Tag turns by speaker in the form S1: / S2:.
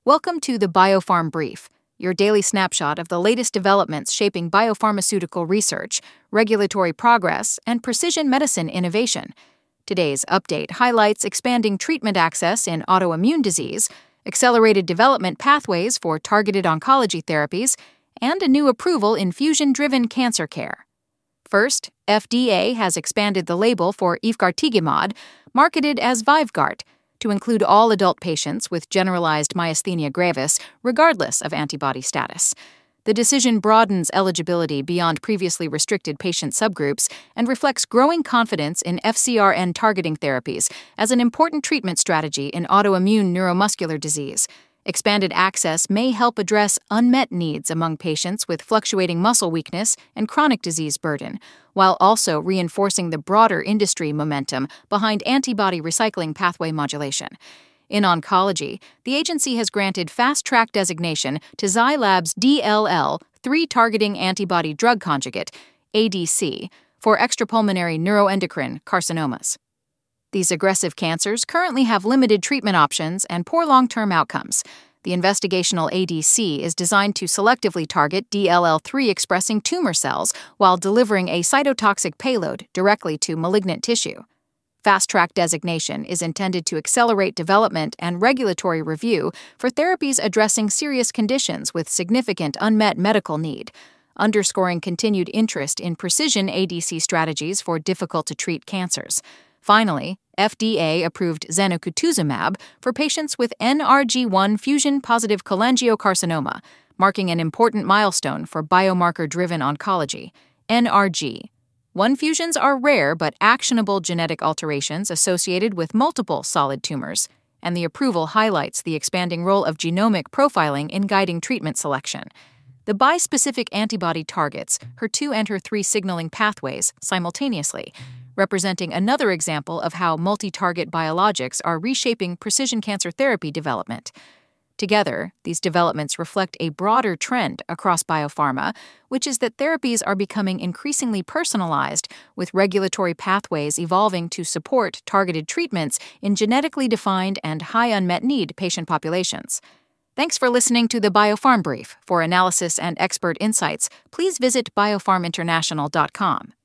S1: Welcome to the BioPharm Brief, your daily snapshot of the latest developments shaping biopharmaceutical research, regulatory progress, and precision medicine innovation. Today's update highlights expanding treatment access in autoimmune disease, accelerated development pathways for targeted oncology therapies, and a new approval in fusion-driven cancer care. First, FDA has expanded the label for efgartigimod, marketed as Vyvgart, to include all adult patients with generalized myasthenia gravis, regardless of antibody status. The decision broadens eligibility beyond previously restricted patient subgroups and reflects growing confidence in FcRn targeting therapies as an important treatment strategy in autoimmune neuromuscular disease. Expanded access may help address unmet needs among patients with fluctuating muscle weakness and chronic disease burden, while also reinforcing the broader industry momentum behind antibody recycling pathway modulation. In oncology, the agency has granted Fast Track designation to Zai Lab's DLL3 targeting antibody drug conjugate, ADC, for extrapulmonary neuroendocrine carcinomas. These aggressive cancers currently have limited treatment options and poor long-term outcomes. The investigational ADC is designed to selectively target DLL3-expressing tumor cells while delivering a cytotoxic payload directly to malignant tissue. Fast Track designation is intended to accelerate development and regulatory review for therapies addressing serious conditions with significant unmet medical need, underscoring continued interest in precision ADC strategies for difficult-to-treat cancers. Finally, FDA approved zenocutuzumab for patients with NRG1 fusion-positive cholangiocarcinoma, marking an important milestone for biomarker-driven oncology. NRG1 fusions are rare but actionable genetic alterations associated with multiple solid tumors, and the approval highlights the expanding role of genomic profiling in guiding treatment selection. The bispecific antibody targets HER2 and HER3 signaling pathways simultaneously, representing another example of how multi-target biologics are reshaping precision cancer therapy development. Together, these developments reflect a broader trend across biopharma, which is that therapies are becoming increasingly personalized, with regulatory pathways evolving to support targeted treatments in genetically defined and high unmet need patient populations. Thanks for listening to the BioPharm Brief. For analysis and expert insights, please visit biopharminternational.com.